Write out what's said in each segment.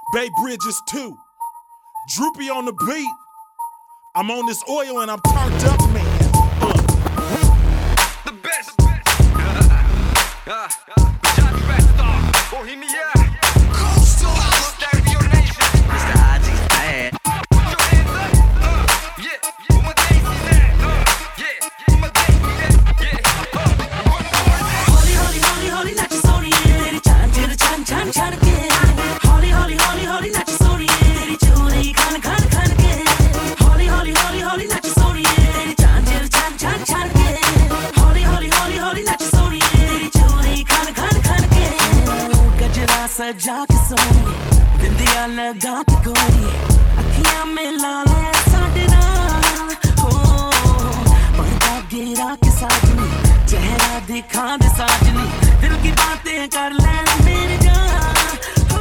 Bay Bridges 2. Droopy on the beat. I'm on this oil and I'm turned up, man. The best. Johnny Resta, Bohemia. Coastal Stereo Nation. Mr. Haji's bad. Put your hands up. Yeah. Where my daisies at? Yeah. Where my daisies at? Yeah. One more. Holy, holy, holy, holy, not your sorry. Teri chan, teri chan, chan, chan ke. Holy, holy, holy, holy, not your sorry. Teri chori, khan, khan, khan ke. Holy, holy, holy, holy, not your sorry. Teri chan, teri chan, chan, chan ke. Holy, holy, holy, holy, not your sorry. Teri chori, khan, khan, khan ke. Gajra saja ke soyi, bindiya laga ke koi. Akhiyan mein laal hai saade naal. Parda gira ke saajni, चेहरा दिखा दे साजनी, दिल की बातें कर ले मेरी जान.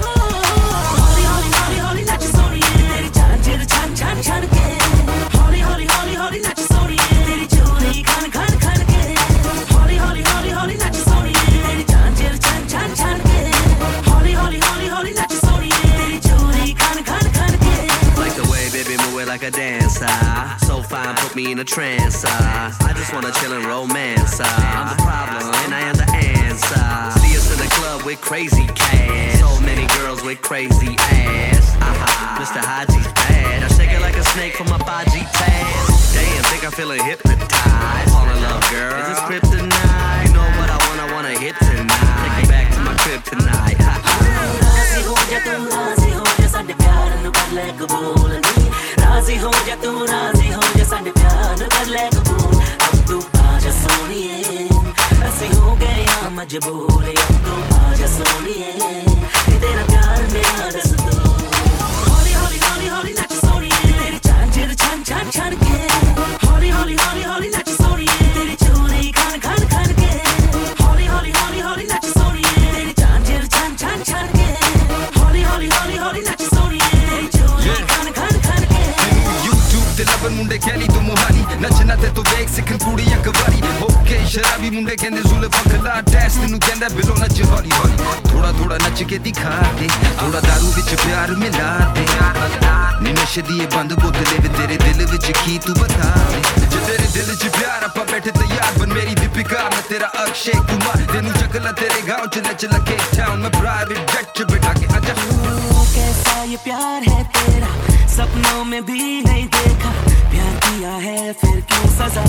Holy, holy, holy, holy, not your sorry. तेरी जान चिर छन छन छन के. Holy, holy, holy, holy, not your sorry. तेरी चोरी खन खन खन के. Holy, holy, holy, holy, not your sorry. तेरी जान चिर छन छन छन के. Holy, holy, holy, holy, not your sorry. तेरी चोरी खन खन खन के. Like the way baby move it like a dancer. So fine, put me in a trance. I just wanna chill and romance. I'm the problem and I am the answer. See us in the club with crazy cash. So many girls with crazy ass. Mr. Haji's bad. I shake it like a snake from my Baji tan. Damn, think I'm feeling hypnotized. Fall in love, girl. Is this kryptonite? You know what I wanna hit tonight. Take me back to my crib tonight. राजी हो जा तू, राजी हो जा साडे प्यार नू कर ले कबूल नी. राजी हो जा तू, राजी हो जा साडे प्यार नू कर ले कबूल. अब तू आजा सोनिए, ऐसे हो गए हम मजबूर. अब तू आजा सोनिए, तेरा प्यार मेरा दस्तूर. Holy, holy, holy, holy, not your sorry. तेरी चांद चिर छन छन छन के. Holy, holy, holy, holy, not your sorry. तेरी चोरी खन खन खन के. Holy, holy, holy, holy, not your sorry. तेरी चांद चिर छन छन छन के. Holy, holy, holy, holy, not your sorry. तेरी चोरी खन खन खन के. YouTube ਤੇ ਲੱਭਣ ਮੁੰਡੇ ਕਹਿਲੀ ਤੂੰ ਮੁਹਾਲੀ ਨੱਚਣਾ ਤੇ ਤੂੰ ਵੇਖ ਸਿੱਖਣ ਕੁੜੀਆਂ ਕਵਾਰੀ ਓਕੇ ਸ਼ਰਾਬੀ ਮੁੰਡੇ ਕਹਿੰਦੇ ਜ਼ੁਲਫਾਂ ਖਲਾ ਡੈਸ ਤੈਨੂੰ ਕਹਿੰਦਾ ਬਿਲੋ ਨੱਚ ਹੌਲੀ ਹੌਲੀ ਥੋੜਾ ਥੋੜਾ ਨੱਚ ਕੇ ਦਿਖਾ ਦੇ ਥੋੜਾ ਦਾਰੂ ਵਿੱਚ ਪਿਆਰ ਮਿਲਾ ਦੇ ਨੀ ਨਸ਼ੇ ਦੀ ਇਹ ਬੰਦ ਬੋਤਲੇ ਵੀ ਤੇਰੇ ਦਿਲ ਵਿੱਚ ਕੀ ਤੂੰ ਬਤਾ ਦੇ ਜੇ ਤੇਰੇ ਦਿਲ 'ਚ ਪਿਆਰ ਆਪਾਂ ਬੈਠੇ ਤਿਆਰ ਬਣ ਮੇਰੀ ਦੀਪਿਕਾ ਮੈਂ ਤੇਰਾ ਅਕਸ਼ੇ ਕੁਮਾਰ ਤੈਨੂੰ ਚੱਕਲਾ ਤੇਰੇ ਗਾँव 'ਚ ਨੱਚ ਲਾ ਕੇਪ ਟਾਊਨ ਮੈਂ ਪ੍ਰਾਈਵੇਟ ਜੈਟ 'ਚ ਬਿਠਾ ਕੇ ਆਜਾ कैसा ये प्यार है तेरा, सपनों में भी नहीं देखा. प्यार किया है फिर क्यों सजा.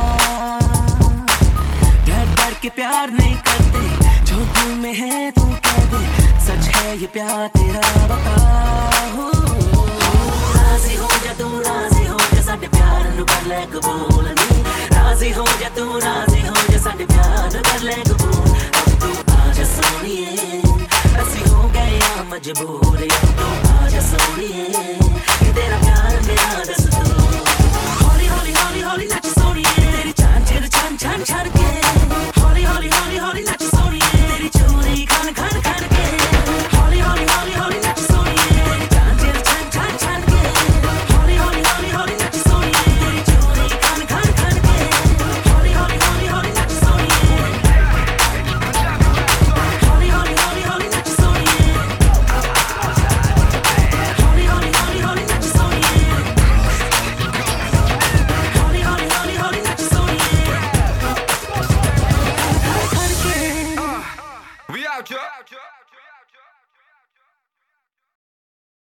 डर डर के प्यार नहीं करते, जो दिल में है तू कह दे. सच है ये प्यार तेरा बता. राजी हो जा तू, राजी हो जा साडे प्यार नू कर ले कबूल नी. राजी हो जा तू, राजी हो जा साडे प्यार नू कर ले कबूल. अब तू आजा सोनिए, ऐसी हो गए हम मजबूर. अब तू आजा सोनिए, तेरा प्यार मेरा दस्तूर. Holy, holy, holy, holy, not your sorry. तेरी चांद चिर छन छन छन के. Holy, holy, holy, holy, not your sorry. तेरी चोरी खन खन खन के. Holy, holy, holy, holy, not your sorry. तेरी चांद चिर छन छन छन के. Holy, holy, holy, holy, not your sorry. तेरी चोरी खन खन खन के. Holy, holy, holy, holy, not your sorry. Holy, holy, holy, holy, not your sorry. Holy, holy, holy, holy, not your sorry. Holy, holy, holy, holy, not your sorry. We out, yo.